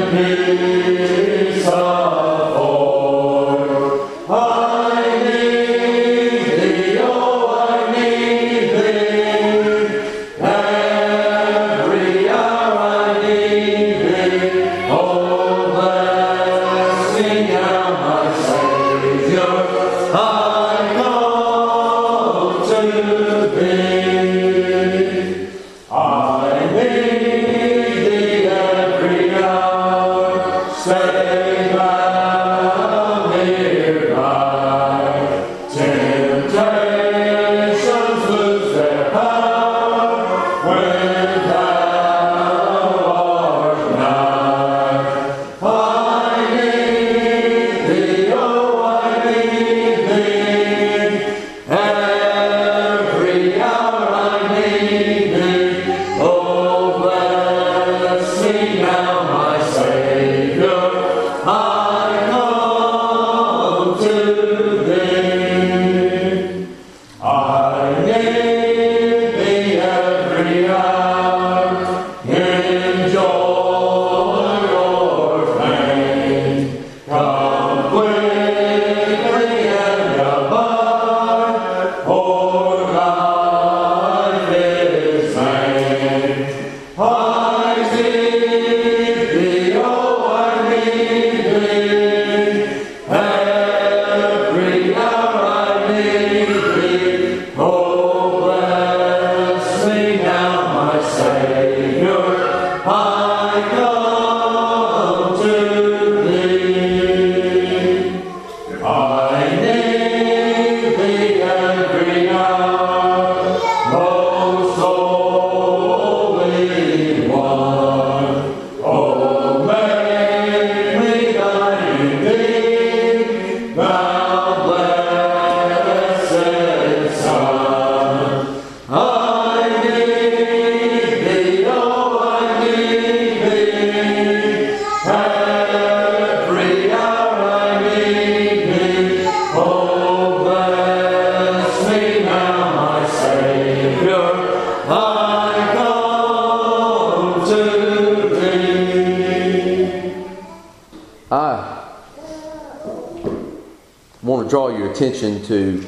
Attention to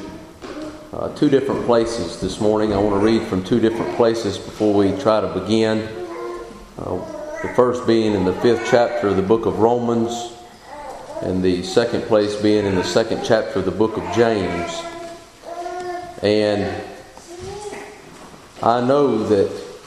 two different places this morning. I want to read from two different places before we try to begin. The first being in the 5th chapter of the book of Romans, and the second place being in the 2nd chapter of the book of James. And I know that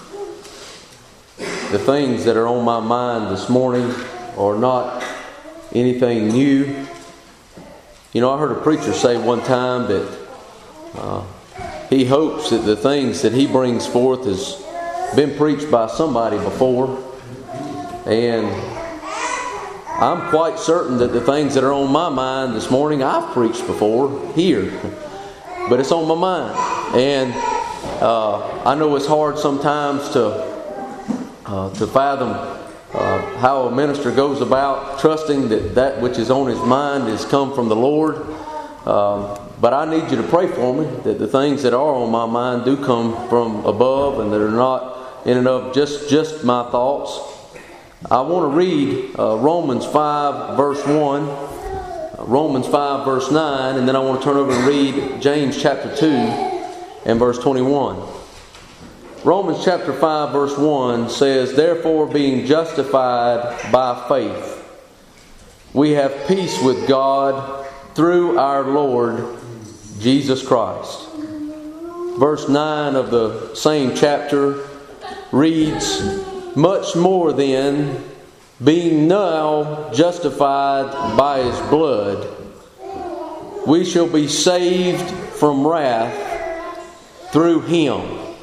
the things that are on my mind this morning are not anything new. You know, I heard a preacher say one time that he hopes that the things that he brings forth has been preached by somebody before. And I'm quite certain that the things that are on my mind this morning I've preached before here. But it's on my mind. And I know it's hard sometimes to fathom how a minister goes about trusting that that which is on his mind has come from the Lord. But I need you to pray for me that the things that are on my mind do come from above and that are not in and of just my thoughts. I want to read Romans 5 verse 1, Romans 5 verse 9, and then I want to turn over and read James chapter 2 and verse 21. Romans chapter 5 verse 1 says, "Therefore, being justified by faith, we have peace with God through our Lord Jesus Christ." Verse 9 of the same chapter reads, "Much more then, being now justified by His blood, we shall be saved from wrath through Him."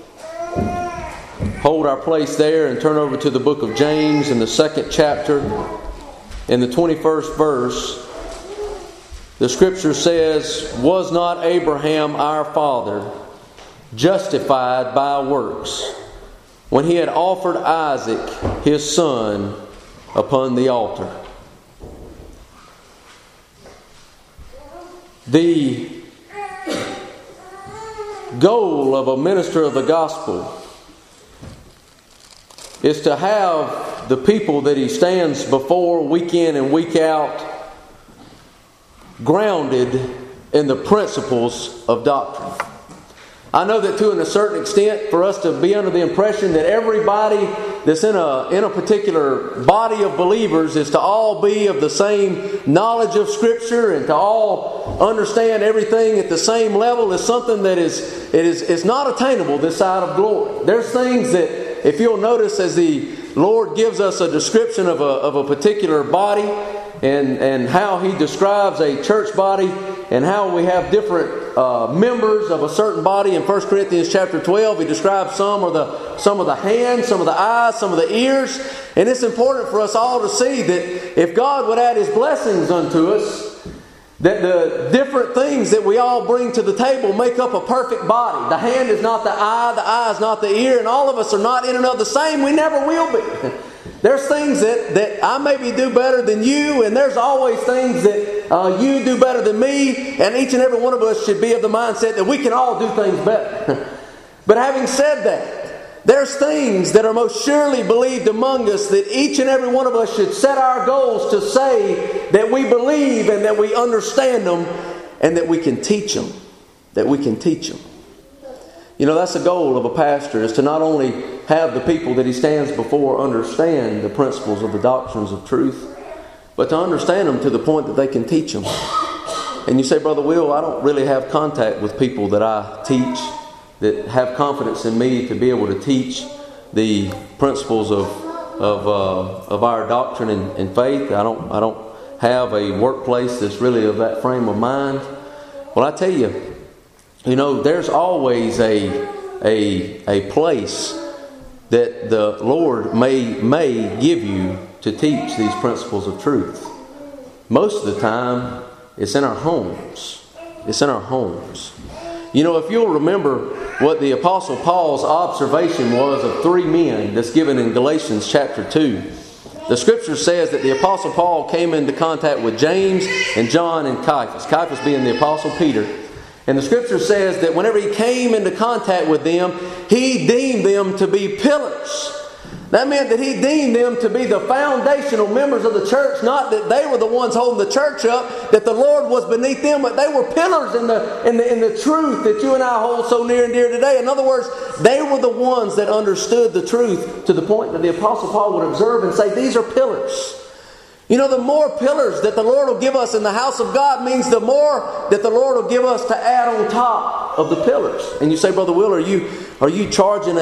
Hold our place there and turn over to the book of James in the 2nd chapter. In the 21st verse, the scripture says, "Was not Abraham our father justified by works when he had offered Isaac his son upon the altar?" The goal of a minister of the gospel is to have the people that he stands before week in and week out grounded in the principles of doctrine. I know that to a certain extent, for us to be under the impression that everybody that's in a particular body of believers is to all be of the same knowledge of Scripture and to all understand everything at the same level is something that is not attainable this side of glory. There's things that, if you'll notice, as the Lord gives us a description of a particular body and how He describes a church body and how we have different members of a certain body. In 1 Corinthians chapter 12, he describes some of the hands, some of the eyes, some of the ears. And it's important for us all to see that if God would add His blessings unto us, that the different things that we all bring to the table make up a perfect body. The hand is not the eye is not the ear, and all of us are not in and of the same. We never will be. There's things that I maybe do better than you, and there's always things that you do better than me, and each and every one of us should be of the mindset that we can all do things better. But having said that, there's things that are most surely believed among us that each and every one of us should set our goals to say that we believe and that we understand them and that we can teach them. That we can teach them. You know, that's the goal of a pastor, is to not only have the people that he stands before understand the principles of the doctrines of truth, but to understand them to the point that they can teach them. And you say, Brother Will, I don't really have contact with people that I teach, that have confidence in me to be able to teach the principles of our doctrine and faith. I don't have a workplace that's really of that frame of mind. Well, I tell you, you know, there's always a place that the Lord may give you to teach these principles of truth. Most of the time, it's in our homes. It's in our homes. You know, if you'll remember what the Apostle Paul's observation was of three men that's given in Galatians chapter 2. The Scripture says that the Apostle Paul came into contact with James and John and Cephas. Cephas being the Apostle Peter. And the Scripture says that whenever he came into contact with them, he deemed them to be pillars. That meant that he deemed them to be the foundational members of the church. Not that they were the ones holding the church up, that the Lord was beneath them, but they were pillars in the truth that you and I hold so near and dear today. In other words, they were the ones that understood the truth to the point that the Apostle Paul would observe and say, these are pillars. You know, the more pillars that the Lord will give us in the house of God means the more that the Lord will give us to add on top of the pillars. And you say, Brother Will, are you charging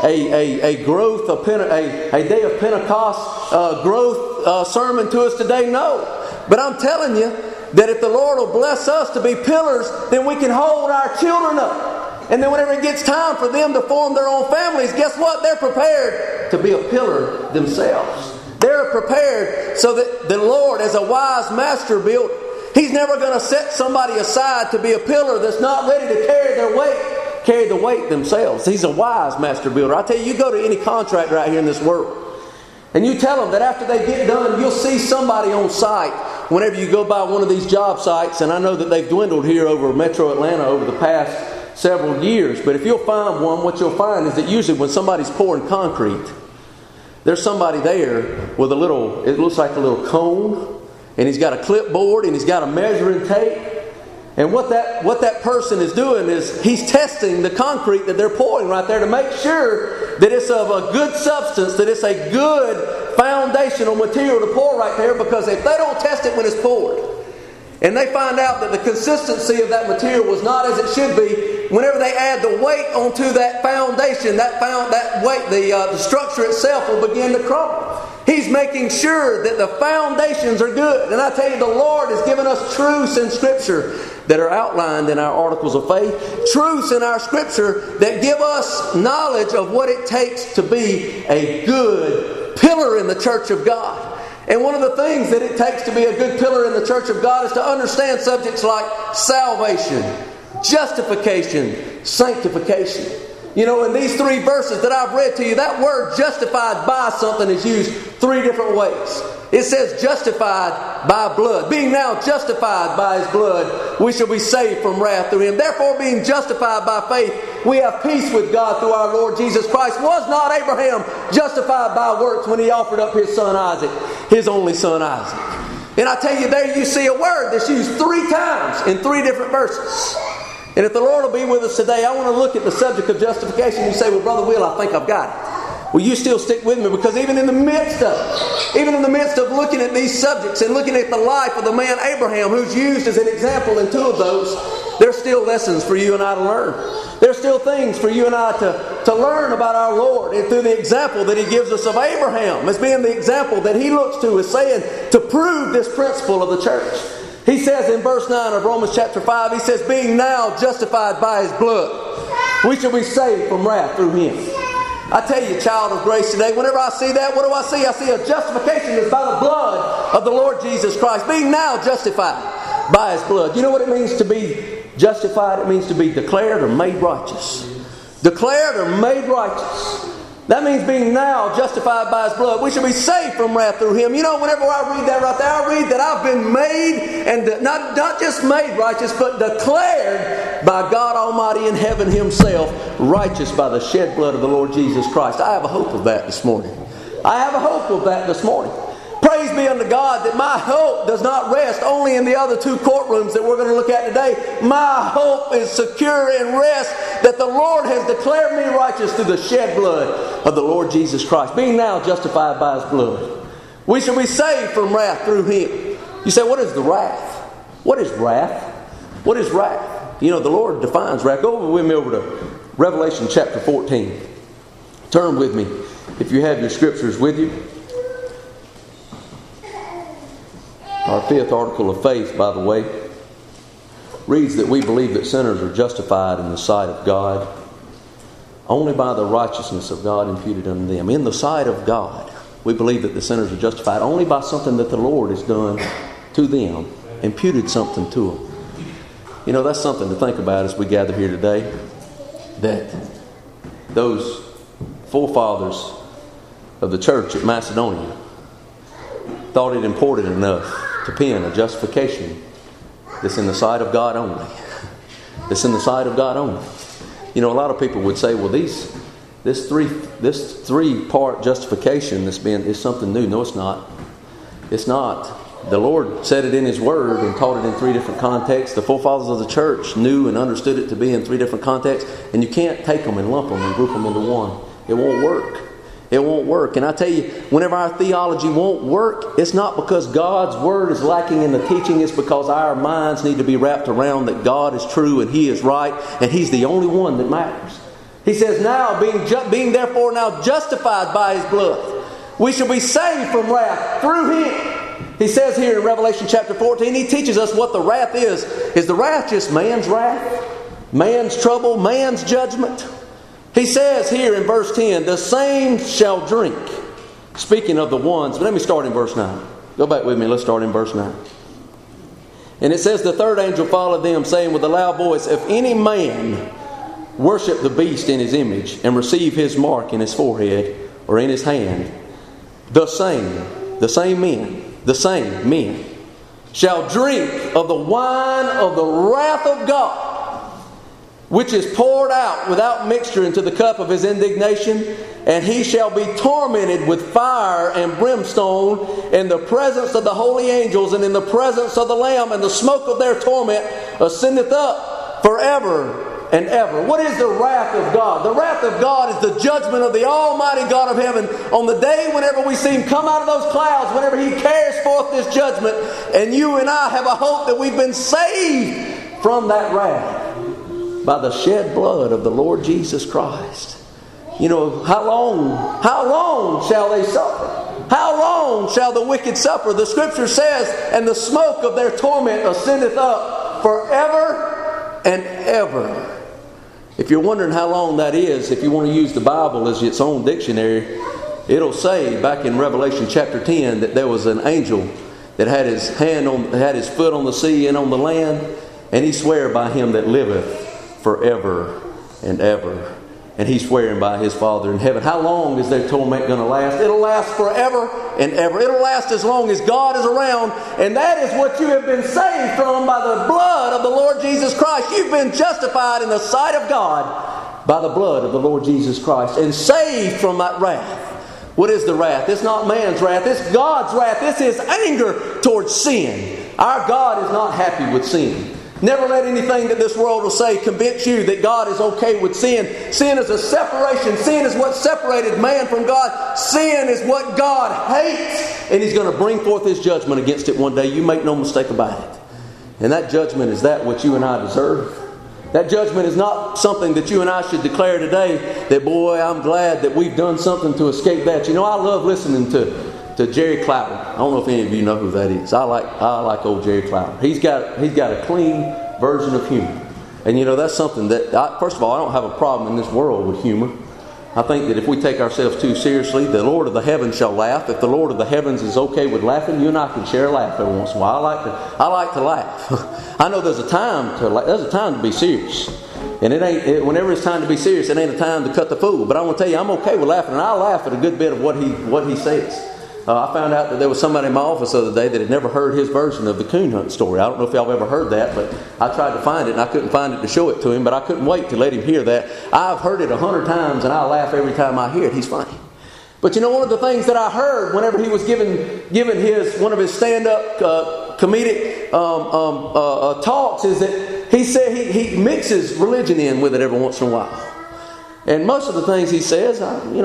a growth, a day of Pentecost growth sermon to us today? No. But I'm telling you that if the Lord will bless us to be pillars, then we can hold our children up. And then whenever it gets time for them to form their own families, guess what? They're prepared to be a pillar themselves. They're prepared so that the Lord, as a wise master built, He's never going to set somebody aside to be a pillar that's not ready to carry the weight themselves. He's a wise master builder. I tell you, you go to any contractor out here in this world, and you tell them that after they get done, you'll see somebody on site whenever you go by one of these job sites. And I know that they've dwindled here over Metro Atlanta over the past several years. But if you'll find one, what you'll find is that usually when somebody's pouring concrete, there's somebody there with it looks like a little cone, and he's got a clipboard and he's got a measuring tape. And what that person is doing is he's testing the concrete that they're pouring right there to make sure that it's of a good substance, that it's a good foundational material to pour right there, because if they don't test it when it's poured, and they find out that the consistency of that material was not as it should be, whenever they add the weight onto that foundation, that weight, the structure itself will begin to crumble. He's making sure that the foundations are good. And I tell you, the Lord has given us truths in Scripture that are outlined in our articles of faith. Truths in our Scripture that give us knowledge of what it takes to be a good pillar in the church of God. And one of the things that it takes to be a good pillar in the church of God is to understand subjects like salvation, justification, sanctification. You know, in these three verses that I've read to you, that word justified by something is used three different ways. It says justified by blood. Being now justified by His blood, we shall be saved from wrath through Him. Therefore, being justified by faith, we have peace with God through our Lord Jesus Christ. Was not Abraham justified by works when he offered up his son Isaac, his only son Isaac? And I tell you, there you see a word that's used 3 times in 3 different verses. And if the Lord will be with us today, I want to look at the subject of justification. You say, well, Brother Will, I think I've got it. Well, you still stick with me, because even in the midst of looking at these subjects and looking at the life of the man Abraham, who's used as an example in 2 of those, there's still lessons for you and I to learn. There's still things for you and I to learn about our Lord, and through the example that He gives us of Abraham as being the example that He looks to as saying to prove this principle of the church. He says in verse 9 of Romans chapter 5, he says, being now justified by His blood, we shall be saved from wrath through Him. I tell you, child of grace, today, whenever I see that, what do I see? I see a justification that's by the blood of the Lord Jesus Christ. Being now justified by His blood. You know what it means to be justified? It means to be declared or made righteous. Declared or made righteous. That means being now justified by His blood. We shall be saved from wrath through Him. You know, whenever I read that right there, I read that I've been made, and not just made righteous, but declared by God Almighty in heaven Himself, righteous by the shed blood of the Lord Jesus Christ. I have a hope of that this morning. I have a hope of that this morning. Praise be unto God that my hope does not rest only in the other 2 courtrooms that we're going to look at today. My hope is secure and rest that the Lord has declared me righteous through the shed blood of the Lord Jesus Christ. Being now justified by His blood. We shall be saved from wrath through Him. You say, what is the wrath? What is wrath? What is wrath? You know, the Lord defines wrath. Go over with me over to Revelation chapter 14. Turn with me if you have your scriptures with you. Our 5th article of faith, by the way, reads that we believe that sinners are justified in the sight of God only by the righteousness of God imputed unto them. In the sight of God, we believe that the sinners are justified only by something that the Lord has done to them, imputed something to them. You know, that's something to think about as we gather here today, that those forefathers of the church at Macedonia thought it important enough to pen a justification that's in the sight of God only. That's in the sight of God only. You know, a lot of people would say, well, this 3-part justification is something new. No, it's not. It's not. The Lord said it in His Word and taught it in 3 different contexts. The forefathers of the church knew and understood it to be in 3 different contexts. And you can't take them and lump them and group them into one. It won't work. It won't work. And I tell you, whenever our theology won't work, it's not because God's Word is lacking in the teaching. It's because our minds need to be wrapped around that God is true and He is right and He's the only one that matters. He says, now, being therefore now justified by His blood, we shall be saved from wrath through Him. He says here in Revelation chapter 14, He teaches us what the wrath is. Is the wrath just man's wrath? Man's trouble? Man's judgment? He says here in verse 10, the same shall drink. Speaking of the ones, but let me start in verse 9. Go back with me, let's start in verse 9. And it says, the 3rd angel followed them, saying with a loud voice, if any man worship the beast in his image, and receive his mark in his forehead or in his hand, the same men shall drink of the wine of the wrath of God, which is poured out without mixture into the cup of His indignation, and he shall be tormented with fire and brimstone in the presence of the holy angels and in the presence of the Lamb, and the smoke of their torment ascendeth up forever and ever. What is the wrath of God? The wrath of God is the judgment of the Almighty God of heaven on the day whenever we see Him come out of those clouds, whenever He carries forth this judgment, and you and I have a hope that we've been saved from that wrath by the shed blood of the Lord Jesus Christ. You know, how long shall they suffer? How long shall the wicked suffer? The Scripture says, and the smoke of their torment ascendeth up forever and ever. If you're wondering how long that is, if you want to use the Bible as its own dictionary, it'll say back in Revelation chapter 10 that there was an angel that had his foot on the sea and on the land, and he sware by Him that liveth forever and ever. And he's swearing by his Father in heaven. How long is their torment going to last? It'll last forever and ever. It'll last as long as God is around. And that is what you have been saved from by the blood of the Lord Jesus Christ. You've been justified in the sight of God by the blood of the Lord Jesus Christ and saved from that wrath. What is the wrath? It's not man's wrath. It's God's wrath. It's His anger towards sin. Our God is not happy with sin. Never let anything that this world will say convince you that God is okay with sin. Sin is a separation. Sin is what separated man from God. Sin is what God hates. And He's going to bring forth His judgment against it one day. You make no mistake about it. And that judgment is that which you and I deserve. That judgment is not something that you and I should declare today that, boy, I'm glad that we've done something to escape that. You know, I love listening to Jerry Clower. I don't know if any of you know who that is. I like old Jerry Clower. He's got a clean version of humor. And you know, that's something that, first of all, I don't have a problem in this world with humor. I think that if we take ourselves too seriously, the Lord of the heavens shall laugh. If the Lord of the heavens is okay with laughing, you and I can share a laugh every once in a while. I like to laugh. I know there's a time to be serious. And whenever it's time to be serious, it ain't a time to cut the fool. But I want to tell you, I'm okay with laughing, and I laugh at a good bit of what he says. I found out that there was somebody in my office the other day that had never heard his version of the coon hunt story. I don't know if y'all have ever heard that, but I tried to find it and I couldn't find it to show it to him, but I couldn't wait to let him hear that. I've heard it 100 times and I laugh every time I hear it. He's funny. But you know, one of the things that I heard whenever he was giving one of his stand-up comedic talks is that he said he mixes religion in with it every once in a while. And most of the things he says,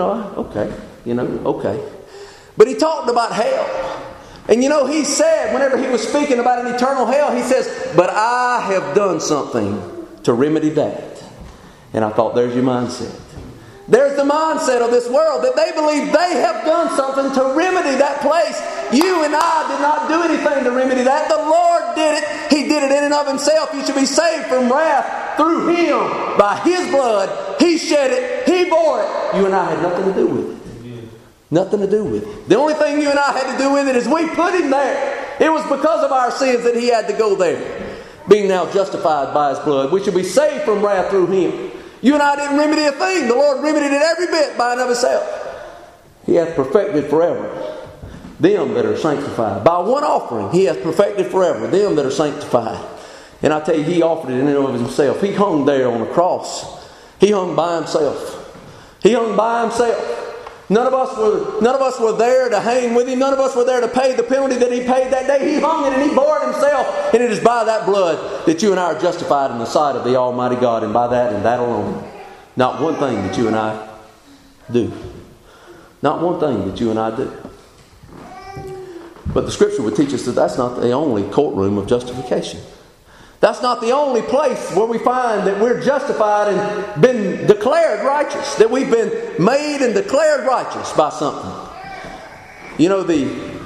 okay. But he talked about hell. And you know, he said, whenever he was speaking about an eternal hell, he says, but I have done something to remedy that. And I thought, there's your mindset. There's the mindset of this world, that they believe they have done something to remedy that place. You and I did not do anything to remedy that. The Lord did it. He did it in and of Himself. You should be saved from wrath through Him. By His blood, He shed it. He bore it. You and I had nothing to do with it. Nothing to do with it. The only thing you and I had to do with it is we put Him there. It was because of our sins that He had to go there. Being now justified by His blood, we should be saved from wrath through Him. You and I didn't remedy a thing. The Lord remedied it every bit by and of Himself. He hath perfected forever them that are sanctified. By one offering He hath perfected forever them that are sanctified. And I tell you, He offered it in and of Himself. He hung there on the cross. He hung by Himself. He hung by Himself. None of us were there to hang with Him. None of us were there to pay the penalty that He paid that day. He hung it and He bore it Himself. And it is by that blood that you and I are justified in the sight of the Almighty God. And by that and that alone. Not one thing that you and I do. Not one thing that you and I do. But the Scripture would teach us that that's not the only courtroom of justification. That's not the only place where we find that we're justified and been declared righteous. That we've been made and declared righteous by something. You know, the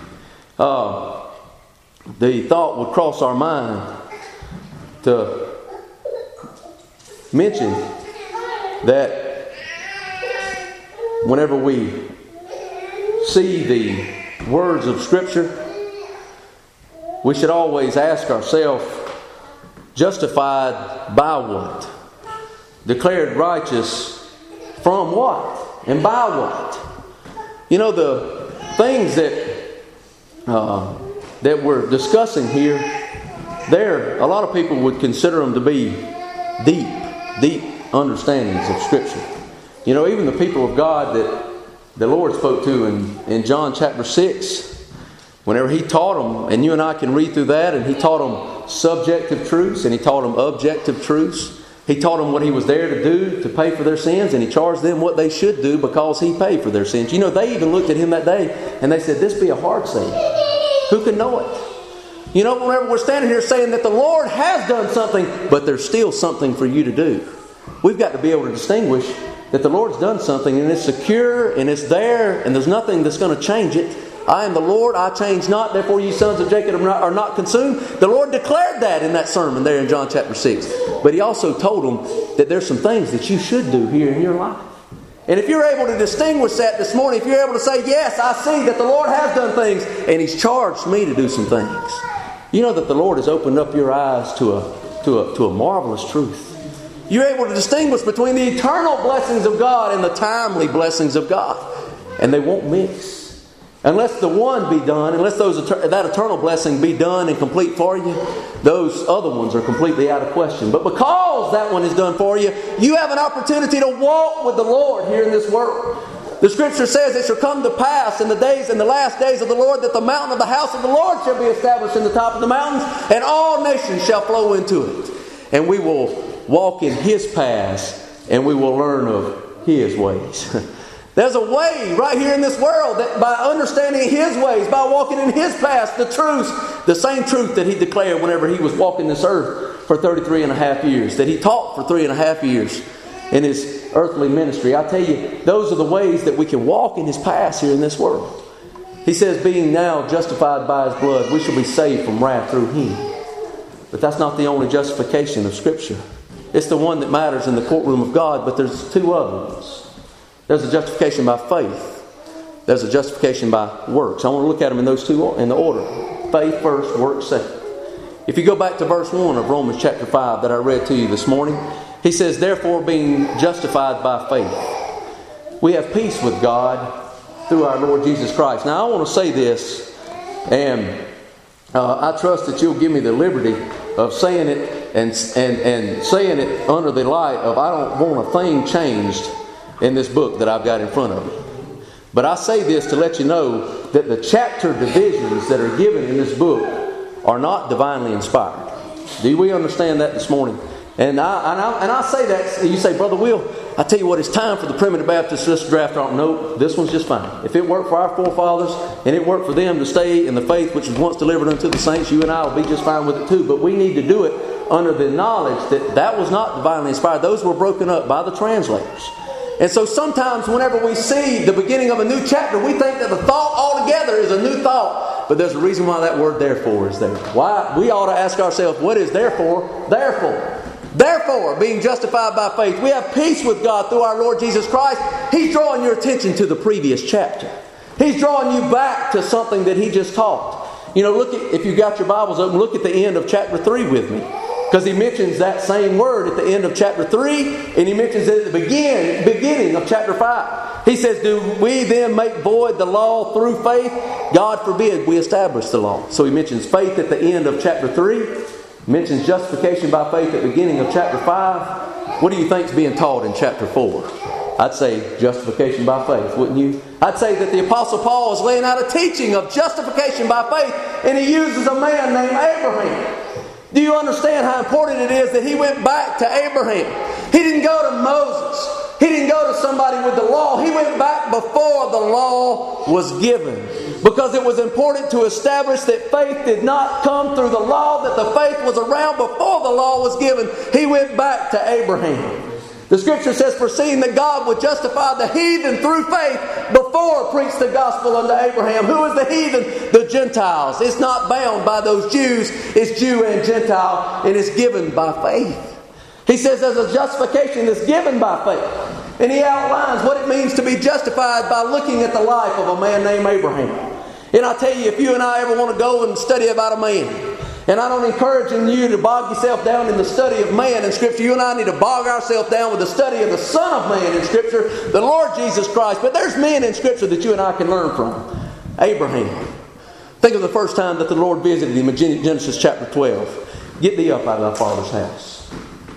thought would cross our mind to mention that whenever we see the words of Scripture, we should always ask ourselves, justified by what? Declared righteous from what? And by what? You know, the things that we're discussing here, a lot of people would consider them to be deep understandings of Scripture. You know, even the people of God that the Lord spoke to in John chapter 6, whenever He taught them, and you and I can read through that, and He taught them subjective truths and He taught them objective truths. He taught them what He was there to do to pay for their sins, and He charged them what they should do because He paid for their sins. You know, they even looked at Him that day and they said, this be a hard saying. Who can know it? You know, whenever we're standing here saying that the Lord has done something, but there's still something for you to do. We've got to be able to distinguish that the Lord's done something and it's secure and it's there and there's nothing that's going to change it. I am the Lord, I change not, therefore ye sons of Jacob are not consumed. The Lord declared that in that sermon there in John chapter 6. But He also told them that there's some things that you should do here in your life. And if you're able to distinguish that this morning, if you're able to say, yes, I see that the Lord has done things and He's charged me to do some things. You know that the Lord has opened up your eyes to a marvelous truth. You're able to distinguish between the eternal blessings of God and the timely blessings of God. And they won't mix. Unless the one be done, unless that eternal blessing be done and complete for you, those other ones are completely out of question. But because that one is done for you, you have an opportunity to walk with the Lord here in this world. The Scripture says it shall come to pass in the last days of the Lord, that the mountain of the house of the Lord shall be established in the top of the mountains, and all nations shall flow into it. And we will walk in His paths, and we will learn of His ways. There's a way right here in this world that by understanding His ways, by walking in His paths, the truth, the same truth that He declared whenever He was walking this earth for 33 and a half years, that He taught for 3.5 years in His earthly ministry. I tell you, those are the ways that we can walk in His paths here in this world. He says, being now justified by His blood, we shall be saved from wrath through Him. But that's not the only justification of Scripture. It's the one that matters in the courtroom of God, but there's two other ones. There's a justification by faith. There's a justification by works. I want to look at them in those two in the order. Faith first, works second. If you go back to verse 1 of Romans chapter 5 that I read to you this morning, he says, therefore being justified by faith, we have peace with God through our Lord Jesus Christ. Now I want to say this, and I trust that you'll give me the liberty of saying it and saying it under the light of I don't want a thing changed in this book that I've got in front of me. But I say this to let you know that the chapter divisions that are given in this book are not divinely inspired. Do we understand that this morning? And I say that, you say, Brother Will, I tell you what, it's time for the Primitive Baptists to draft off. No, this one's just fine. If it worked for our forefathers and it worked for them to stay in the faith which was once delivered unto the saints, you and I will be just fine with it too. But we need to do it under the knowledge that that was not divinely inspired. Those were broken up by the translators. And so sometimes whenever we see the beginning of a new chapter, we think that the thought altogether is a new thought. But there's a reason why that word therefore is there. Why? We ought to ask ourselves, what is therefore? Therefore, being justified by faith, we have peace with God through our Lord Jesus Christ. He's drawing your attention to the previous chapter. He's drawing you back to something that He just taught. You know, if you got your Bibles open, look at the end of chapter 3 with me. Because he mentions that same word at the end of chapter 3, and he mentions it at the beginning of chapter 5. He says, do we then make void the law through faith? God forbid we establish the law. So he mentions faith at the end of chapter 3. Mentions justification by faith at the beginning of chapter 5. What do you think is being taught in chapter 4? I'd say justification by faith, wouldn't you? I'd say that the Apostle Paul is laying out a teaching of justification by faith, and he uses a man named Abraham. Do you understand how important it is that he went back to Abraham? He didn't go to Moses. He didn't go to somebody with the law. He went back before the law was given. Because it was important to establish that faith did not come through the law, that the faith was around before the law was given. He went back to Abraham. The Scripture says, foreseeing that God would justify the heathen through faith before preached the gospel unto Abraham. Who is the heathen? The Gentiles. It's not bound by those Jews. It's Jew and Gentile, and it's given by faith. He says there's a justification that's given by faith. And he outlines what it means to be justified by looking at the life of a man named Abraham. And I tell you, if you and I ever want to go and study about a man, and I don't encourage you to bog yourself down in the study of man in Scripture. You and I need to bog ourselves down with the study of the Son of Man in Scripture, the Lord Jesus Christ. But there's men in Scripture that you and I can learn from. Abraham. Think of the first time that the Lord visited him in Genesis chapter 12. Get thee up out of thy father's house.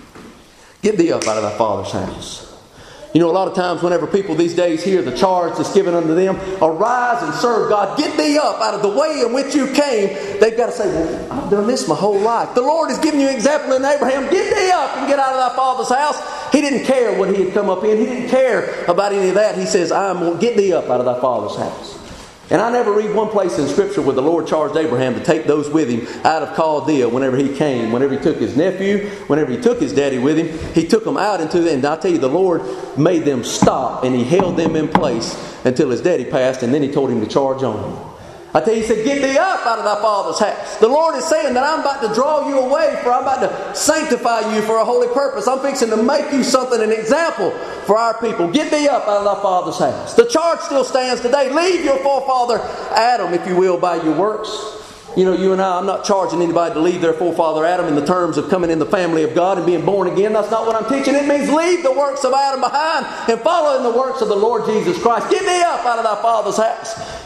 Get thee up out of thy father's house. You know, a lot of times whenever people these days hear the charge that's given unto them, arise and serve God, get thee up out of the way in which you came, they've got to say, well, I've done this my whole life. The Lord is giving you an example in Abraham. Get thee up and get out of thy father's house. He didn't care what he had come up in. He didn't care about any of that. He says, get thee up out of thy father's house. And I never read one place in Scripture where the Lord charged Abraham to take those with him out of Chaldea whenever he came, whenever he took his nephew, whenever he took his daddy with him. He took them out into the, and I tell you, the Lord made them stop and he held them in place until his daddy passed, and then he told him to charge on. I tell you, he said, get thee up out of thy father's house. The Lord is saying that I'm about to draw you away, for I'm about to sanctify you for a holy purpose. I'm fixing to make you something, an example for our people. Get thee up out of thy father's house. The charge still stands today. Leave your forefather Adam, if you will, by your works. You know, you and I'm not charging anybody to leave their forefather Adam in the terms of coming in the family of God and being born again. That's not what I'm teaching. It means leave the works of Adam behind and follow in the works of the Lord Jesus Christ. Get thee up out of thy father's house.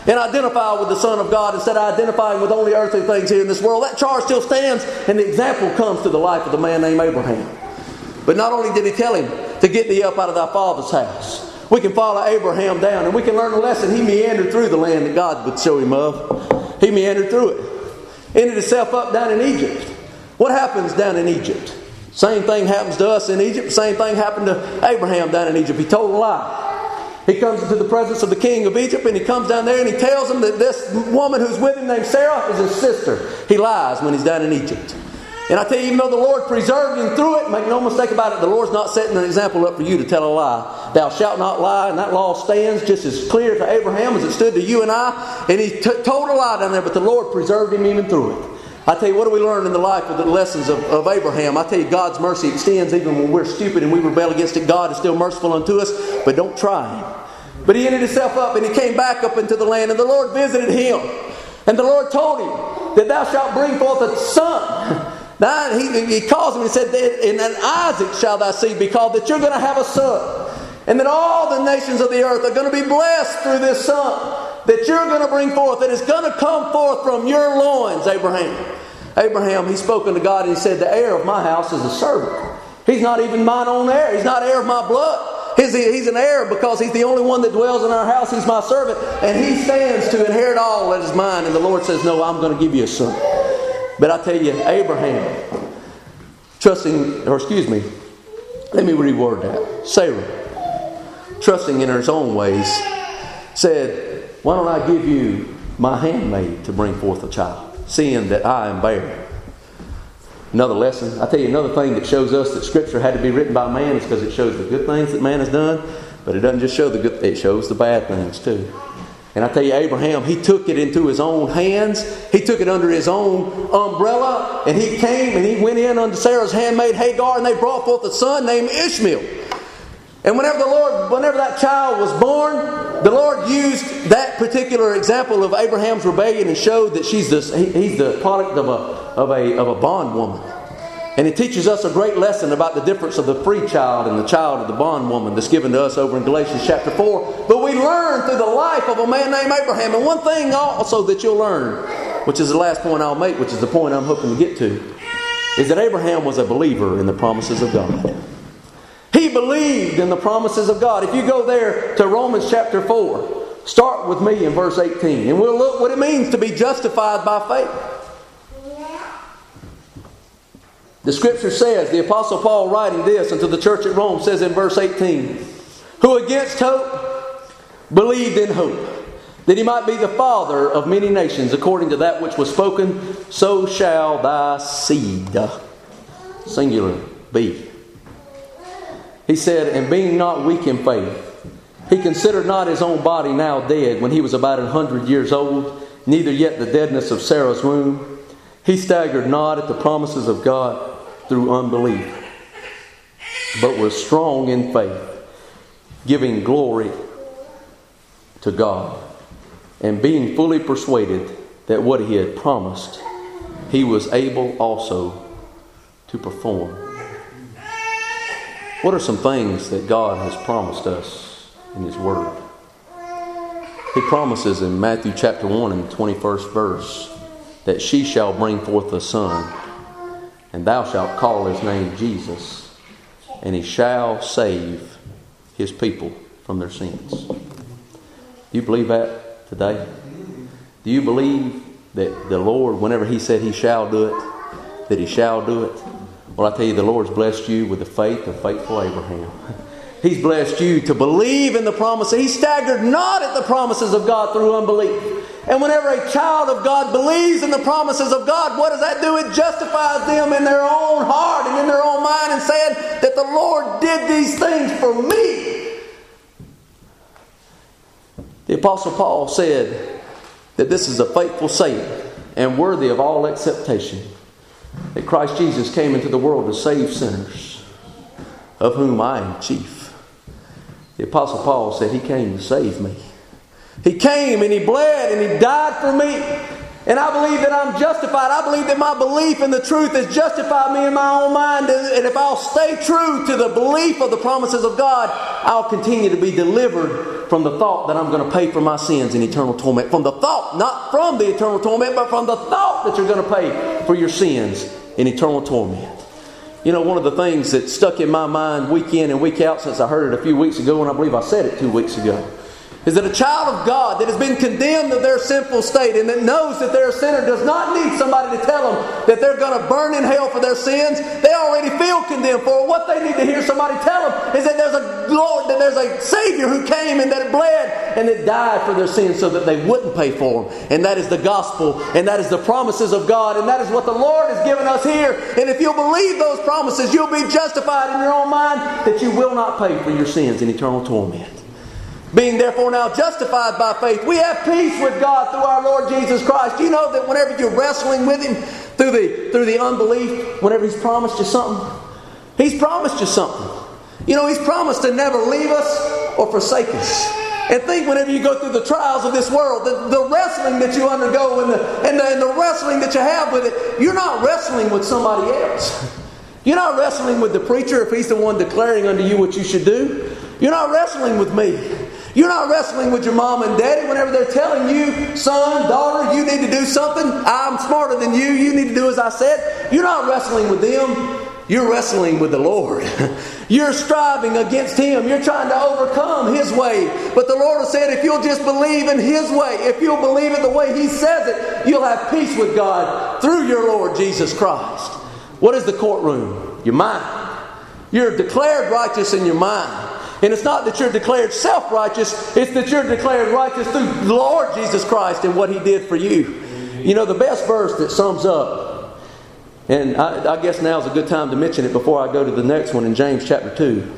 and identify with the Son of God instead of identifying with only earthly things here in this world. That charge still stands, and the example comes to the life of the man named Abraham. But not only did he tell him to get thee up out of thy father's house, we can follow Abraham down and we can learn a lesson. He meandered through the land that God would show him of. He meandered through it. Ended himself up down in Egypt. What happens down in Egypt? Same thing happens to us in Egypt. Same thing happened to Abraham down in Egypt. He told a lie. He comes into the presence of the king of Egypt, and he comes down there and he tells him that this woman who's with him named Sarah is his sister. He lies when he's down in Egypt. And I tell you, even though the Lord preserved him through it, make no mistake about it, the Lord's not setting an example up for you to tell a lie. Thou shalt not lie, and that law stands just as clear to Abraham as it stood to you and I. And he told a lie down there, but the Lord preserved him even through it. I tell you, what do we learn in the life of the lessons of Abraham? I tell you, God's mercy extends even when we're stupid and we rebel against it. God is still merciful unto us, but don't try him. But he ended himself up and he came back up into the land, and the Lord visited him. And the Lord told him that thou shalt bring forth a son. Now he calls him and he said, and Isaac shall thy seed be called, that you're going to have a son. And that all the nations of the earth are going to be blessed through this son that you're going to bring forth. And it's going to come forth from your loins, Abraham. Abraham, he spoke unto God and he said, the heir of my house is a servant. He's not even mine own heir. He's not heir of my blood. He's an heir because he's the only one that dwells in our house. He's my servant. And he stands to inherit all that is mine. And the Lord says, no, I'm going to give you a son. But I tell you, Abraham, let me reword that. Sarah, trusting in her own ways, said, why don't I give you my handmaid to bring forth a child, seeing that I am barren? Another lesson. I tell you, another thing that shows us that Scripture had to be written by man is because it shows the good things that man has done, but it doesn't just show the good, it shows the bad things too. And I tell you, Abraham, he took it into his own hands. He took it under his own umbrella, and he came and he went in unto Sarah's handmaid Hagar, and they brought forth a son named Ishmael. And whenever that child was born, the Lord used that particular example of Abraham's rebellion and showed that he's the product of a bondwoman. And it teaches us a great lesson about the difference of the free child and the child of the bondwoman that's given to us over in Galatians chapter 4. But we learn through the life of a man named Abraham. And one thing also that you'll learn, which is the last point I'll make, which is the point I'm hoping to get to, is that Abraham was a believer in the promises of God. He believed in the promises of God. If you go there to Romans chapter 4, start with me in verse 18. And we'll look what it means to be justified by faith. The Scripture says, the Apostle Paul writing this unto the church at Rome says in verse 18, who against hope believed in hope, that he might be the father of many nations, according to that which was spoken, so shall thy seed, singular, be. He said, and being not weak in faith, he considered not his own body now dead when he was about 100 years old, neither yet the deadness of Sarah's womb. He staggered not at the promises of God through unbelief, but was strong in faith, giving glory to God, and being fully persuaded that what he had promised, he was able also to perform. What are some things that God has promised us in His Word? He promises in Matthew chapter 1 and the 21st verse that she shall bring forth a son, and thou shalt call his name Jesus, and he shall save his people from their sins. Do you believe that today? Do you believe that the Lord, whenever He said He shall do it, that He shall do it? Well, I tell you, the Lord's blessed you with the faith of faithful Abraham. He's blessed you to believe in the promises. He staggered not at the promises of God through unbelief. And whenever a child of God believes in the promises of God, what does that do? It justifies them in their own heart and in their own mind, and said that the Lord did these things for me. The Apostle Paul said that this is a faithful saying and worthy of all acceptation, that Christ Jesus came into the world to save sinners, of whom I am chief. The Apostle Paul said He came to save me. He came and He bled and He died for me. And I believe that I'm justified. I believe that my belief in the truth has justified me in my own mind. And if I'll stay true to the belief of the promises of God, I'll continue to be delivered from the thought that I'm going to pay for my sins in eternal torment. From the thought, not from the eternal torment, but from the thought that you're going to pay for your sins in eternal torment. You know, one of the things that stuck in my mind week in and week out since I heard it a few weeks ago, and I believe I said it 2 weeks ago, is that a child of God that has been condemned of their sinful state and that knows that they're a sinner does not need somebody to tell them that they're going to burn in hell for their sins. They already feel condemned for it. What they need to hear somebody tell them is that there's a Lord, that there's a Savior who came and that bled and that died for their sins so that they wouldn't pay for them. And that is the gospel, and that is the promises of God, and that is what the Lord has given us here. And if you'll believe those promises, you'll be justified in your own mind that you will not pay for your sins in eternal torment. Being therefore now justified by faith, we have peace with God through our Lord Jesus Christ. You know that whenever you're wrestling with Him through the unbelief, whenever He's promised you something, He's promised you something. You know, He's promised to never leave us or forsake us. And think whenever you go through the trials of this world, the wrestling that you undergo and the wrestling that you have with it, you're not wrestling with somebody else. You're not wrestling with the preacher if he's the one declaring unto you what you should do. You're not wrestling with me. You're not wrestling with your mom and daddy whenever they're telling you, son, daughter, you need to do something. I'm smarter than you. You need to do as I said. You're not wrestling with them. You're wrestling with the Lord. You're striving against Him. You're trying to overcome His way. But the Lord has said, if you'll just believe in His way, if you'll believe it the way He says it, you'll have peace with God through your Lord Jesus Christ. What is the courtroom? Your mind. You're declared righteous in your mind. And it's not that you're declared self-righteous, it's that you're declared righteous through the Lord Jesus Christ and what He did for you. You know, the best verse that sums up, and I guess now's a good time to mention it before I go to the next one in James chapter 2.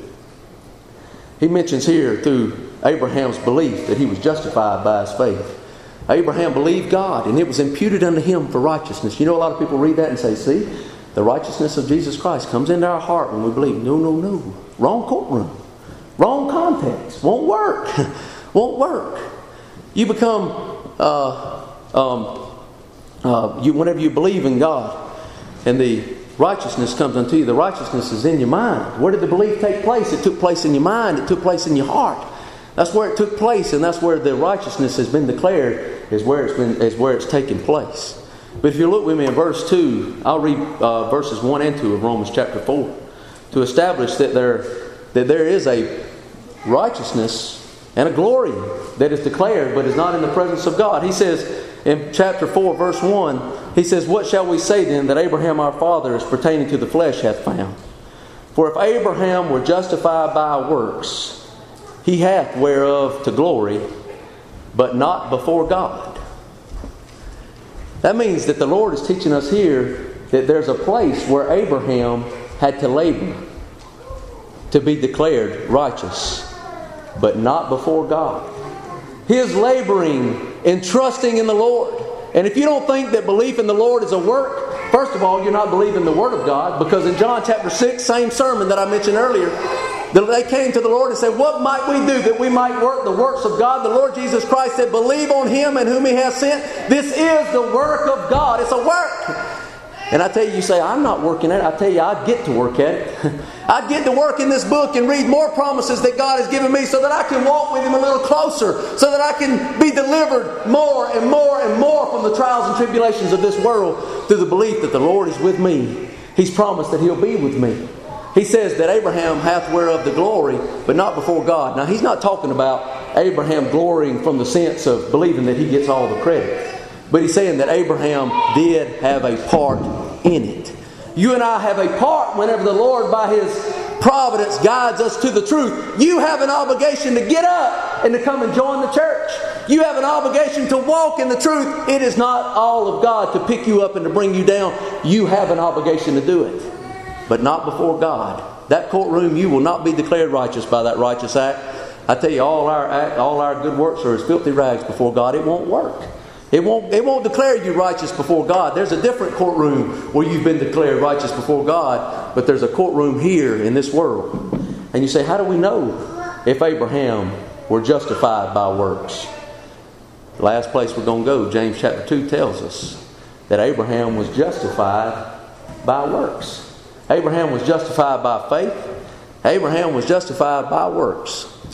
He mentions here through Abraham's belief that he was justified by his faith. Abraham believed God and it was imputed unto him for righteousness. You know, a lot of people read that and say, see, the righteousness of Jesus Christ comes into our heart when we believe. No. Wrong courtroom. Wrong context. Won't work. Won't work. You become, whenever you believe in God and the righteousness comes unto you, the righteousness is in your mind. Where did the belief take place? It took place in your mind. It took place in your heart. That's where it took place, and that's where the righteousness has been declared, is where it's taken place. But if you look with me in verse 2, I'll read verses 1 and 2 of Romans chapter 4 to establish that there is a righteousness and a glory that is declared but is not in the presence of God. He says in chapter 4 verse 1, he says, what shall we say then that Abraham our father as pertaining to the flesh hath found? For if Abraham were justified by works, he hath whereof to glory, but not before God. That means that the Lord is teaching us here that there's a place where Abraham had to labor to be declared righteous, but not before God. His laboring and trusting in the Lord. And if you don't think that belief in the Lord is a work, first of all, you're not believing the Word of God, because in John chapter 6, same sermon that I mentioned earlier, they came to the Lord and said, what might we do that we might work the works of God? The Lord Jesus Christ said, believe on Him and whom He has sent. This is the work of God. It's a work. And I tell you, you say, I'm not working at it. I tell you, I'd get to work at it. I'd get to work in this book and read more promises that God has given me so that I can walk with Him a little closer, so that I can be delivered more and more and more from the trials and tribulations of this world through the belief that the Lord is with me. He's promised that He'll be with me. He says that Abraham hath whereof the glory, but not before God. Now, he's not talking about Abraham glorying from the sense of believing that he gets all the credit. But he's saying that Abraham did have a part in it. You and I have a part whenever the Lord by His providence guides us to the truth. You have an obligation to get up and to come and join the church. You have an obligation to walk in the truth. It is not all of God to pick you up and to bring you down. You have an obligation to do it, but not before God. That courtroom, you will not be declared righteous by that righteous act. I tell you, all our good works are as filthy rags before God. It won't work. It won't declare you righteous before God. There's a different courtroom where you've been declared righteous before God, but there's a courtroom here in this world. And you say, how do we know if Abraham were justified by works? The last place we're going to go, James chapter 2 tells us that Abraham was justified by works. Abraham was justified by faith. Abraham was justified by works.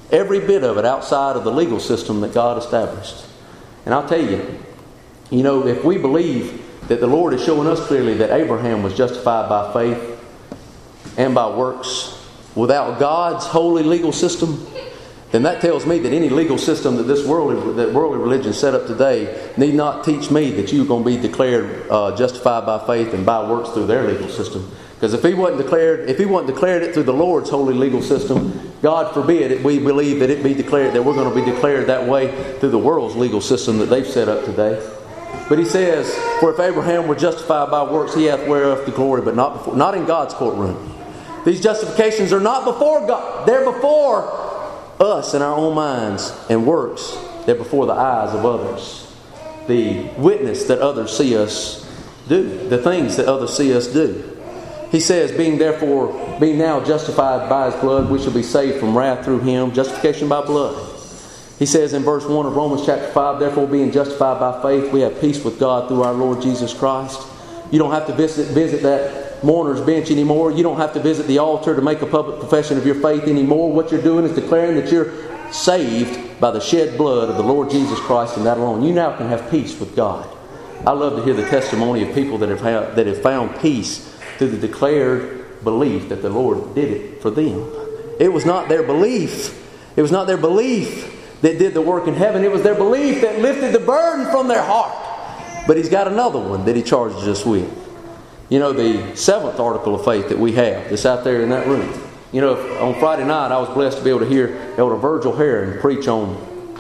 Every bit of it outside of the legal system that God established. And I'll tell you, if we believe that the Lord is showing us clearly that Abraham was justified by faith and by works without God's holy legal system, then that tells me that any legal system that worldly religion set up today need not teach me that you're going to be declared justified by faith and by works through their legal system. Because if he wasn't declared it through the Lord's holy legal system, God forbid it, we believe that it be declared, that we're going to be declared that way through the world's legal system that they've set up today. But he says, for if Abraham were justified by works, he hath whereof the glory, but not in God's courtroom. These justifications are not before God. They're before us in our own minds, and works, they're before the eyes of others. The witness that others see us do. The things that others see us do. He says, being now justified by His blood, we shall be saved from wrath through Him. Justification by blood. He says in verse 1 of Romans chapter 5, therefore being justified by faith, we have peace with God through our Lord Jesus Christ. You don't have to visit that mourner's bench anymore. You don't have to visit the altar to make a public profession of your faith anymore. What you're doing is declaring that you're saved by the shed blood of the Lord Jesus Christ, and that alone. You now can have peace with God. I love to hear the testimony of people that have found peace through the declared belief that the Lord did it for them. It was not their belief. It was not their belief that did the work in heaven. It was their belief that lifted the burden from their heart. But He's got another one that He charges us with. The seventh article of faith that we have that's out there in that room. On Friday night I was blessed to be able to hear Elder Virgil Herron preach on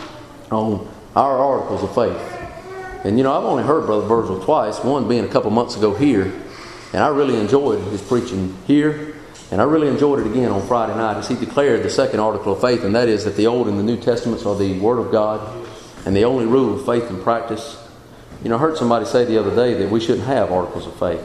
our articles of faith. And I've only heard Brother Virgil twice, one being a couple months ago here. And I really enjoyed his preaching here. And I really enjoyed it again on Friday night as he declared the second article of faith, and that is that the Old and the New Testaments are the Word of God and the only rule of faith and practice. I heard somebody say the other day that we shouldn't have articles of faith.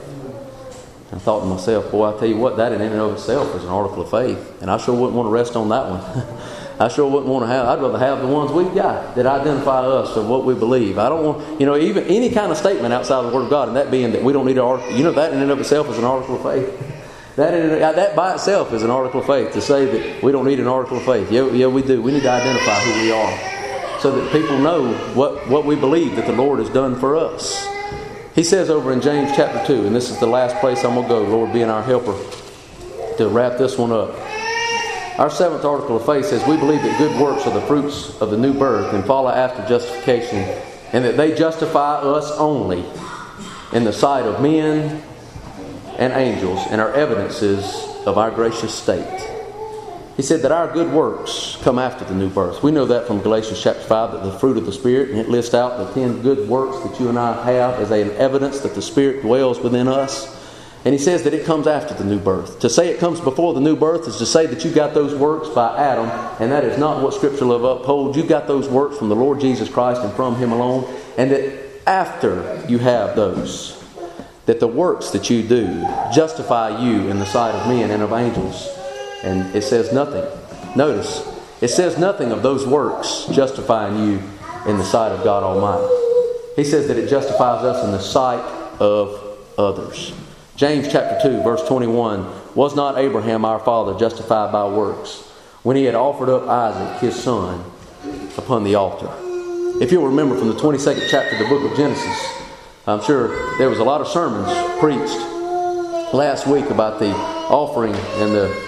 I thought to myself, boy, I tell you what, that in and of itself is an article of faith. And I sure wouldn't want to rest on that one. I sure wouldn't want to have, I'd rather have the ones we've got that identify us of what we believe. I don't want, even any kind of statement outside of the Word of God, and that being that we don't need an article, that in and of itself is an article of faith. That by itself is an article of faith, to say that we don't need an article of faith. Yeah, we do. We need to identify who we are so that people know what we believe that the Lord has done for us. He says over in James chapter 2, and this is the last place I'm going to go, Lord being our helper, to wrap this one up. Our seventh article of faith says we believe that good works are the fruits of the new birth and follow after justification, and that they justify us only in the sight of men and angels, and are evidences of our gracious state. He said that our good works come after the new birth. We know that from Galatians chapter 5, that the fruit of the Spirit, and it lists out the 10 good works that you and I have as an evidence that the Spirit dwells within us. And he says that it comes after the new birth. To say it comes before the new birth is to say that you got those works by Adam, and that is not what Scripture will uphold. You got those works from the Lord Jesus Christ and from Him alone, and that after you have those, that the works that you do justify you in the sight of men and of angels. And it says nothing. Notice, it says nothing of those works justifying you in the sight of God Almighty. He says that it justifies us in the sight of others. James chapter 2 verse 21, was not Abraham our father justified by works when he had offered up Isaac his son upon the altar? If you'll remember from the 22nd chapter of the book of Genesis, I'm sure there was a lot of sermons preached last week about the offering and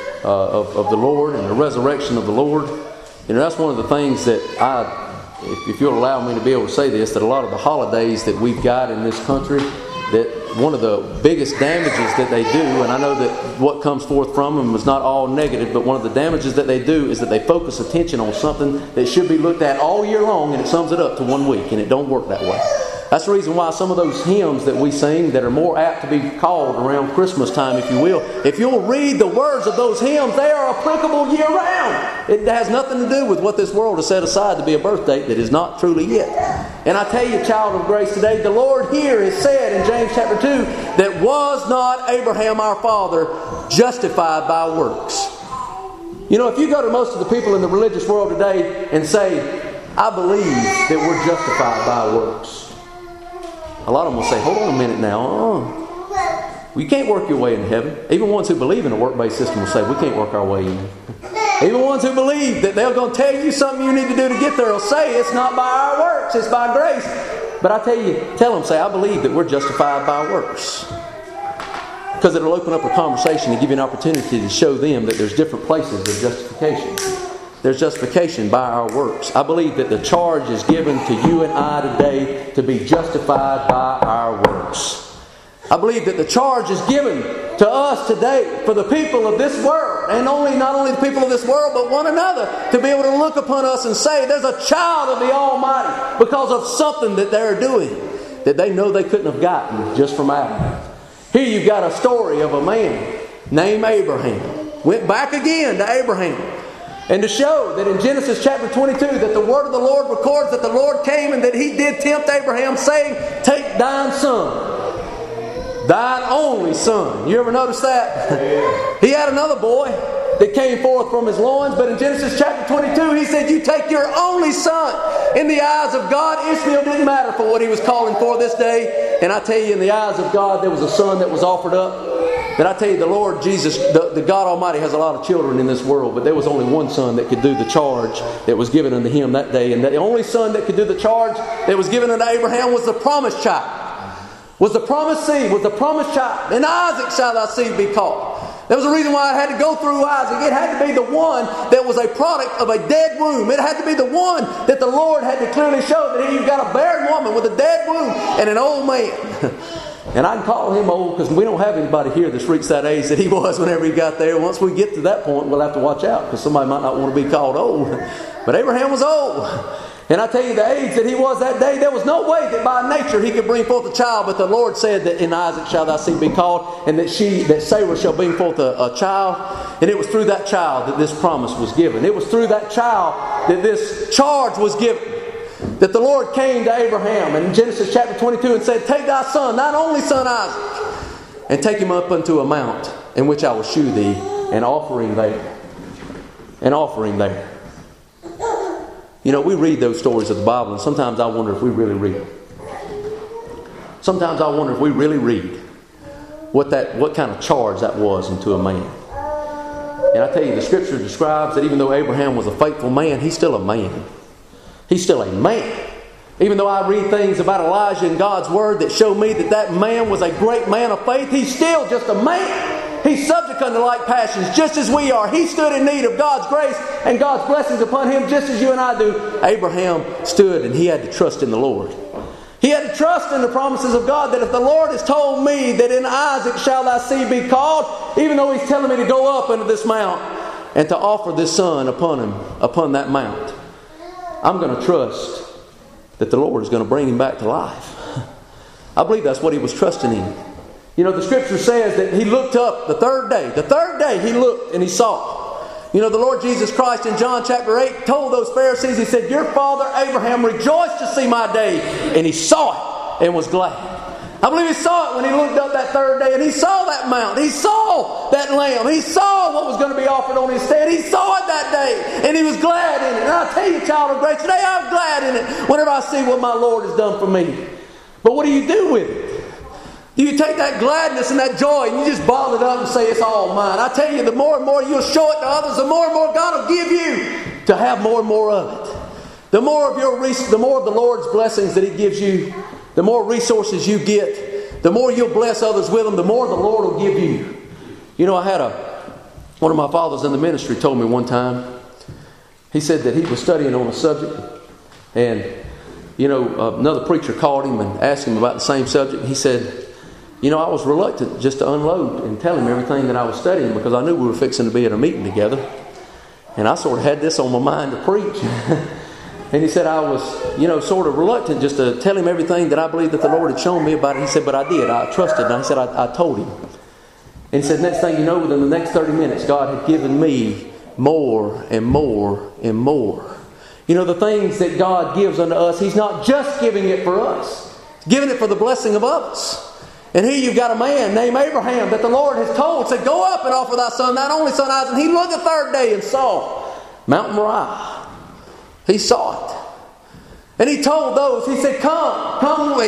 of the Lord and the resurrection of the Lord. That's one of the things that if you'll allow me to be able to say this, that a lot of the holidays that we've got in this country, that one of the biggest damages that they do, and I know that what comes forth from them is not all negative, but one of the damages that they do is that they focus attention on something that should be looked at all year long, and it sums it up to 1 week, and it don't work that way. That's the reason why some of those hymns that we sing that are more apt to be called around Christmas time, if you will, if you'll read the words of those hymns, they are applicable year round. It has nothing to do with what this world has set aside to be a birth date that is not truly it. And I tell you, child of grace, today, the Lord here has said in James chapter 2 that was not Abraham our father justified by works. If you go to most of the people in the religious world today and say, I believe that we're justified by works, a lot of them will say, hold on a minute now. You can't work your way into heaven. Even ones who believe in a work-based system will say, we can't work our way in. Even ones who believe that they're going to tell you something you need to do to get there will say it's not by our works, it's by grace. But I tell them, say, I believe that we're justified by works. Because it'll open up a conversation and give you an opportunity to show them that there's different places of justification. There's justification by our works. I believe that the charge is given to you and I today to be justified by our works. I believe that the charge is given to us today for the people of this world, and not only the people of this world, but one another, to be able to look upon us and say there's a child of the Almighty because of something that they're doing that they know they couldn't have gotten just from Adam. Here you've got a story of a man named Abraham. Went back again to Abraham. And to show that in Genesis chapter 22 that the word of the Lord records that the Lord came and that He did tempt Abraham, saying, take thine son, thine only son. You ever notice that? He had another boy that came forth from his loins, but in Genesis chapter 22 He said, you take your only son. In the eyes of God, Ishmael didn't matter for what he was calling for this day. And I tell you, in the eyes of God, there was a son that was offered up. And I tell you, the Lord Jesus, the God Almighty has a lot of children in this world, but there was only one son that could do the charge that was given unto him that day. And the only son that could do the charge that was given unto Abraham was the promised child. Was the promised seed, was the promised child. In Isaac shall thy seed be called. There was a reason why it had to go through Isaac. It had to be the one that was a product of a dead womb. It had to be the one that the Lord had to clearly show that you've got a barren woman with a dead womb and an old man. And I can call him old because we don't have anybody here that's reached that age that he was whenever he got there. Once we get to that point, we'll have to watch out because somebody might not want to be called old. But Abraham was old. And I tell you, the age that he was that day, there was no way that by nature he could bring forth a child. But the Lord said that in Isaac shall thy seed be called, and that Sarah shall bring forth a child. And it was through that child that this promise was given. It was through that child that this charge was given. That the Lord came to Abraham in Genesis chapter 22 and said, take thy son, thine only son Isaac, and take him up unto a mount in which I will shew thee an offering there. An offering there. You know, we read those stories of the Bible, and sometimes I wonder if we really read them. Sometimes I wonder if we really read what kind of charge that was unto a man. And I tell you, the Scripture describes that even though Abraham was a faithful man, he's still a man. He's still a man. Even though I read things about Elijah in God's Word that show me that man was a great man of faith, he's still just a man. He's subject unto like passions, just as we are. He stood in need of God's grace and God's blessings upon him, just as you and I do. Abraham stood and he had to trust in the Lord. He had to trust in the promises of God that if the Lord has told me that in Isaac shall thy seed be called, even though He's telling me to go up into this mount and to offer this son upon that mount, I'm going to trust that the Lord is going to bring him back to life. I believe that's what he was trusting in. You know, the Scripture says that he looked up the third day. The third day he looked and he saw. You know, the Lord Jesus Christ in John chapter 8 told those Pharisees, He said, your father Abraham rejoiced to see my day. And he saw it and was glad. I believe he saw it when he looked up that third day and he saw that mount. He saw that lamb. He saw what was going to be offered on his head. He saw it that day and he was glad in it. And I tell you, child of grace, today I'm glad in it whenever I see what my Lord has done for me. But what do you do with it? Do you take that gladness and that joy and you just bottle it up and say it's all mine? I tell you, the more and more you'll show it to others, the more and more God will give you to have more and more of it. The more of the Lord's blessings that He gives you, the more resources you get, the more you'll bless others with them, the more the Lord will give you. You know, I had one of my fathers in the ministry told me one time, he said that he was studying on a subject, and you know, another preacher called him and asked him about the same subject. He said, you know, I was reluctant just to unload and tell him everything that I was studying because I knew we were fixing to be at a meeting together. And I sort of had this on my mind to preach. And he said I was, you know, sort of reluctant just to tell him everything that I believed that the Lord had shown me about it. He said, but I did. I trusted. And he said, I told him. And he said, next thing you know, within the next 30 minutes, God had given me more and more and more. You know, the things that God gives unto us, He's not just giving it for us. He's giving it for the blessing of others. And here you've got a man named Abraham that the Lord has told, said, go up and offer thy son, thine only son Isaac. And he looked the third day and saw Mount Moriah. He saw it. And he told those, he said, come.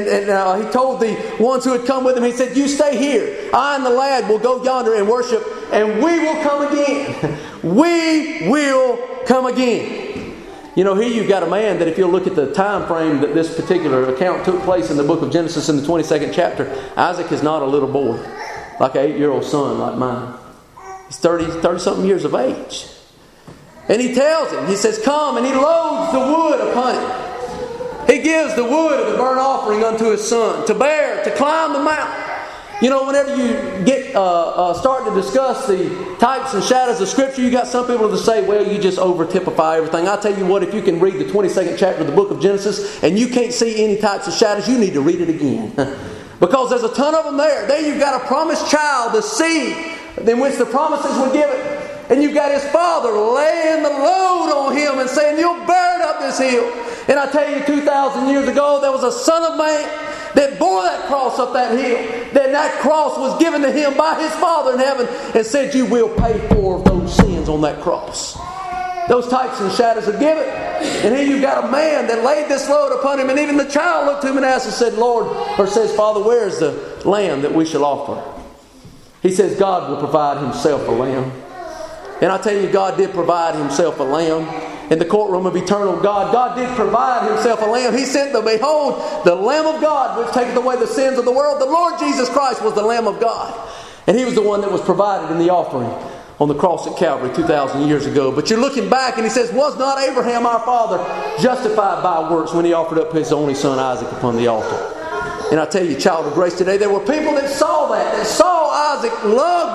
And he told the ones who had come with him, he said, you stay here. I and the lad will go yonder and worship and we will come again. We will come again. You know, here you've got a man that if you'll look at the time frame that this particular account took place in the book of Genesis in the 22nd chapter, Isaac is not a little boy, like an 8-year-old son like mine. He's 30-something years of age. And he tells him, he says, come, and he loads the wood upon him. He gives the wood of the burnt offering unto his son to bear, to climb the mountain. You know, whenever you get start to discuss the types and shadows of Scripture, you got some people that say, well, you just over-typify everything. I'll tell you what, if you can read the 22nd chapter of the book of Genesis and you can't see any types of shadows, you need to read it again. Because there's a ton of them there. There you've got a promised child, the seed, in which the promises were given. And you've got his father laying the load on him and saying, you'll bear it up this hill. And I tell you, 2,000 years ago, there was a son of man that bore that cross up that hill. Then that cross was given to him by his Father in heaven and said, you will pay for those sins on that cross. Those types and shadows are given. And here you've got a man that laid this load upon him. And even the child looked to him and asked and said, Lord, or says, Father, where is the lamb that we shall offer? He says, God will provide himself a lamb. And I tell you, God did provide himself a lamb. In the courtroom of eternal God, God did provide himself a lamb. He sent behold, the Lamb of God, which taketh away the sins of the world. The Lord Jesus Christ was the Lamb of God. And he was the one that was provided in the offering on the cross at Calvary 2,000 years ago. But you're looking back and he says, was not Abraham our father justified by works when he offered up his only son Isaac upon the altar? And I tell you, child of grace, today there were people that saw that. That saw Isaac lug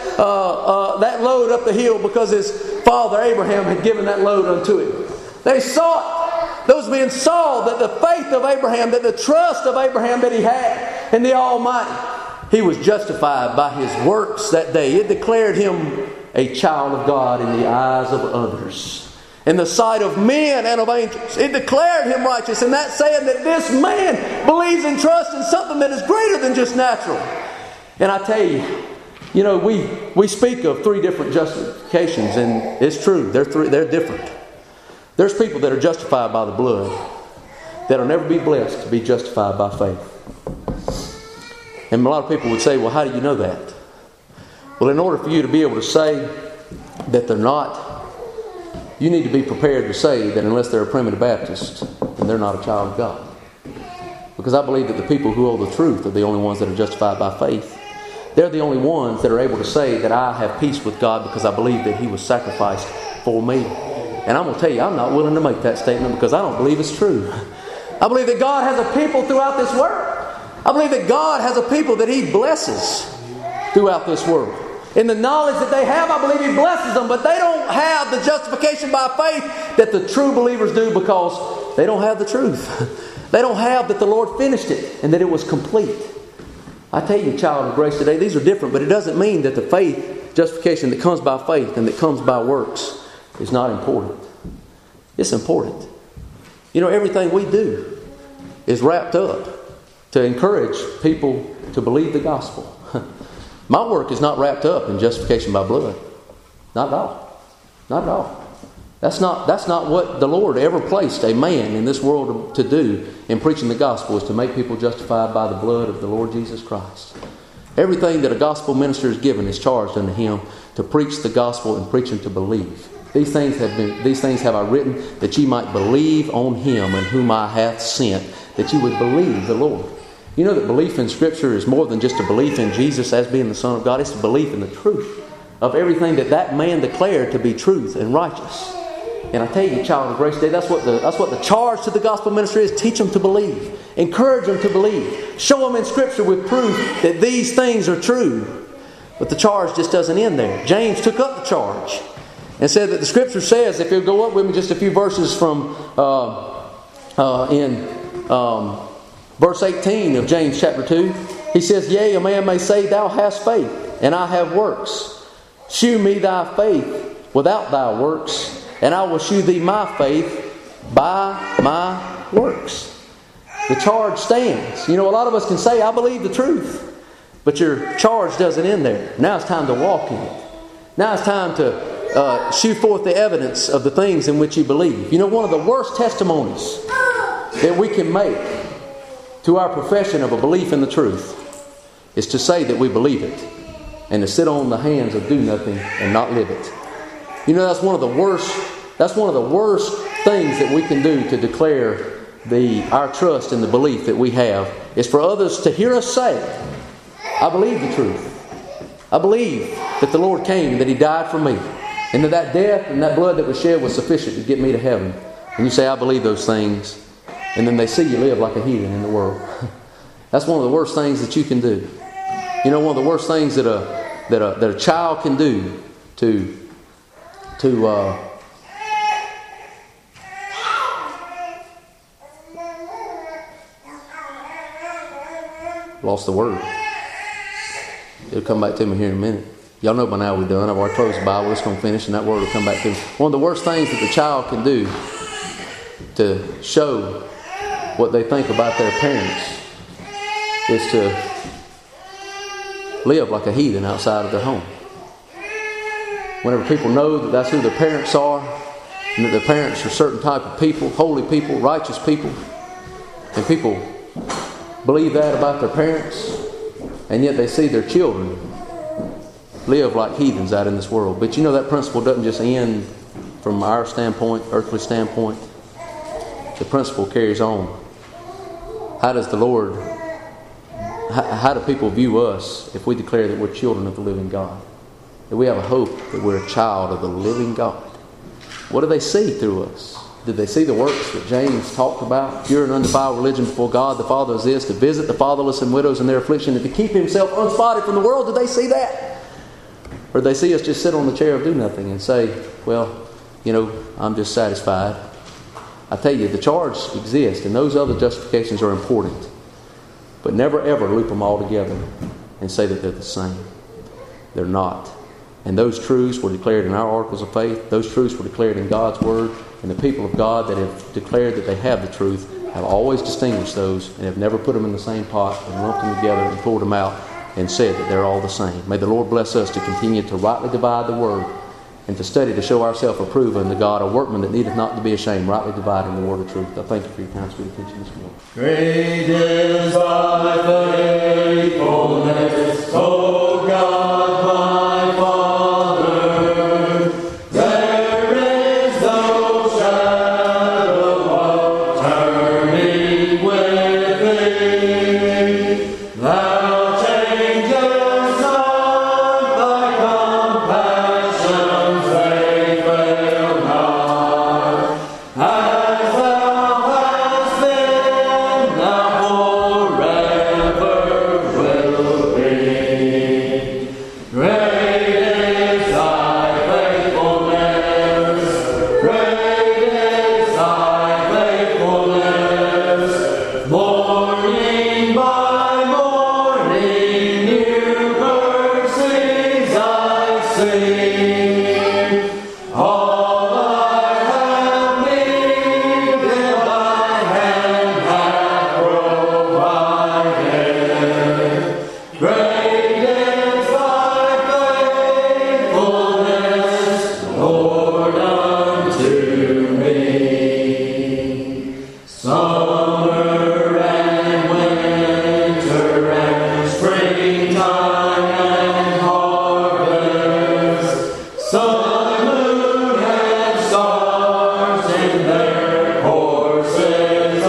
that load up the hill because his father Abraham had given that load unto him. They saw it. Those men saw that the faith of Abraham, that the trust of Abraham that he had in the Almighty, he was justified by his works that day. It declared him a child of God in the eyes of others, in the sight of men and of angels. It declared him righteous. And that's saying that this man believes and trusts in something that is greater than just natural. And I tell you, you know, we speak of 3 different justifications, and it's true. They're different. There's people that are justified by the blood that will never be blessed to be justified by faith. And a lot of people would say, well, how do you know that? Well, in order for you to be able to say that they're not, you need to be prepared to say that unless they're a primitive Baptist, then they're not a child of God. Because I believe that the people who hold the truth are the only ones that are justified by faith. They're the only ones that are able to say that I have peace with God because I believe that He was sacrificed for me. And I'm going to tell you, I'm not willing to make that statement because I don't believe it's true. I believe that God has a people throughout this world. I believe that God has a people that He blesses throughout this world. In the knowledge that they have, I believe He blesses them, but they don't have the justification by faith that the true believers do because they don't have the truth. They don't have that the Lord finished it and that it was complete. I tell you, child of grace, today, these are different, but it doesn't mean that the faith, justification that comes by faith and that comes by works is not important. It's important. You know, everything we do is wrapped up to encourage people to believe the gospel. My work is not wrapped up in justification by blood. Not at all. Not at all. That's not what the Lord ever placed a man in this world to do in preaching the gospel, is to make people justified by the blood of the Lord Jesus Christ. Everything that a gospel minister is given is charged unto him to preach the gospel and preach and to believe. These things have I written that ye might believe on Him in whom I hath sent, that ye would believe the Lord. You know that belief in Scripture is more than just a belief in Jesus as being the Son of God. It's a belief in the truth of everything that man declared to be truth and righteous. And I tell you, child of grace today, that's what the charge to the gospel ministry is. Teach them to believe. Encourage them to believe. Show them in Scripture with proof that these things are true. But the charge just doesn't end there. James took up the charge and said that the Scripture says, if you'll go up with me just a few verses from verse 18 of James chapter 2, he says, yea, a man may say, thou hast faith, and I have works. Shew me thy faith without thy works, and I will shew thee my faith by my works. The charge stands. You know, a lot of us can say, I believe the truth. But your charge doesn't end there. Now it's time to walk in it. Now it's time to shew forth the evidence of the things in which you believe. You know, one of the worst testimonies that we can make to our profession of a belief in the truth is to say that we believe it and to sit on the hands of do nothing and not live it. You know, that's one of the worst things that we can do to declare our trust in the belief that we have, is for others to hear us say, I believe the truth. I believe that the Lord came and that He died for me, and that death and that blood that was shed was sufficient to get me to heaven. And you say, I believe those things. And then they see you live like a heathen in the world. That's one of the worst things that you can do. You know, one of the worst things that a child can do to lost the word. It'll come back to me here in a minute. Y'all know by now we're done. I've already closed the Bible. It's going to finish and that word will come back to me. One of the worst things that the child can do to show what they think about their parents is to live like a heathen outside of their home. Whenever people know that that's who their parents are, and that their parents are certain type of people, holy people, righteous people, and people believe that about their parents, and yet they see their children live like heathens out in this world. But you know, that principle doesn't just end from our standpoint, earthly standpoint. The principle carries on. How does the Lord, how do people view us if we declare that we're children of the living God? That we have a hope that we're a child of the living God? What do they see through us? Did they see the works that James talked about? Pure and undefiled religion before God the Father is this, to visit the fatherless and widows in their affliction, and to keep Himself unspotted from the world. Did they see that? Or did they see us just sit on the chair of do nothing and say, well, you know, I'm just satisfied? I tell you, the charge exists, and those other justifications are important. But never ever loop them all together and say that they're the same. They're not. And those truths were declared in our articles of faith. Those truths were declared in God's Word. And the people of God that have declared that they have the truth have always distinguished those and have never put them in the same pot and lumped them together and pulled them out and said that they're all the same. May the Lord bless us to continue to rightly divide the Word and to study to show ourselves approved unto God, a workman that needeth not to be ashamed, rightly dividing the word of truth. I thank you for your kind, sweet attention this morning. Great is thy faithfulness, O God, my Father. There is no shadow of turning with thee. Thou changest not, thy compassions they fail not. As thou hast been, thou forever wilt be. Great is thy faithfulness. Great is thy faithfulness. Morning by morning, new mercies I see. All I have needed, thy hand hath provided. Great is thy faithfulness, Lord, unto me. Summer and winter and springtime and harvest, sun, moon, and stars in their courses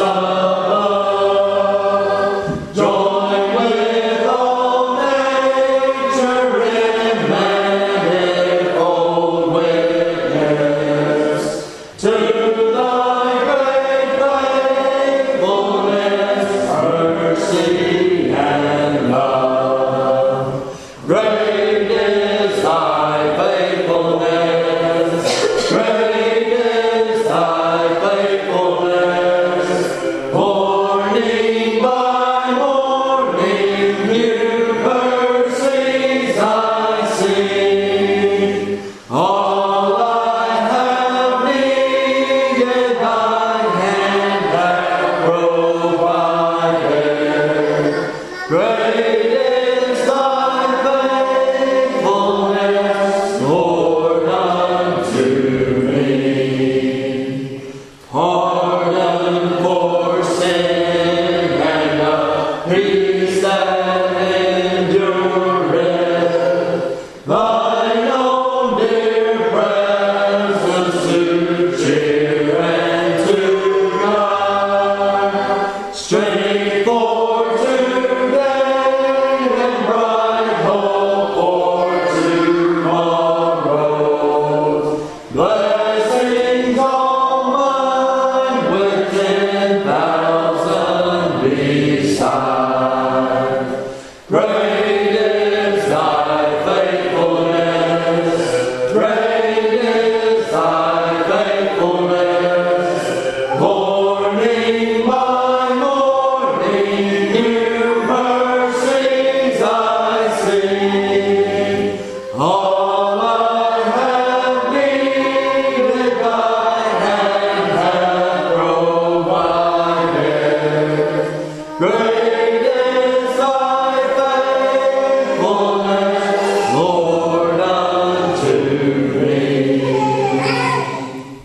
above, join with all nature in manifold witness to thy great faithfulness, mercy, and love. Great is thy faithfulness. Great is thy faithfulness. Morning by morning, new mercies I see. All I have needed, thy hand hath provided. Great is thy faithfulness, Lord, unto me. Pardon for sin and a peace that endureth, beside. Praise